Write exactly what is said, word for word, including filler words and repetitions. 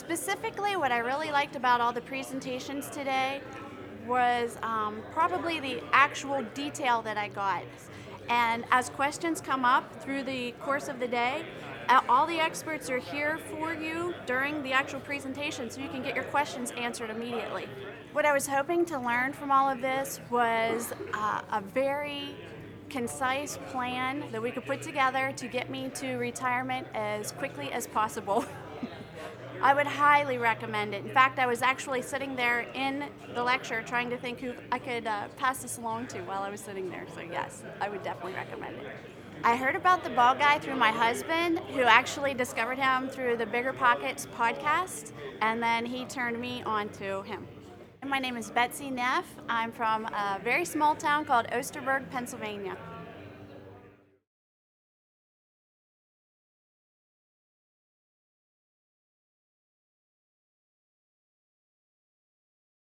Specifically, what I really liked about all the presentations today was um, probably the actual detail that I got. And as questions come up through the course of the day, uh, all the experts are here for you during the actual presentation so you can get your questions answered immediately. What I was hoping to learn from all of this was uh, a very concise plan that we could put together to get me to retirement as quickly as possible. I would highly recommend it. In fact, I was actually sitting there in the lecture trying to think who I could uh, pass this along to while I was sitting there. So yes, I would definitely recommend it. I heard about the ball guy through my husband, who actually discovered him through the Bigger Pockets podcast, and then he turned me on to him. My name is Betsy Neff. I'm from a very small town called Osterburg, Pennsylvania.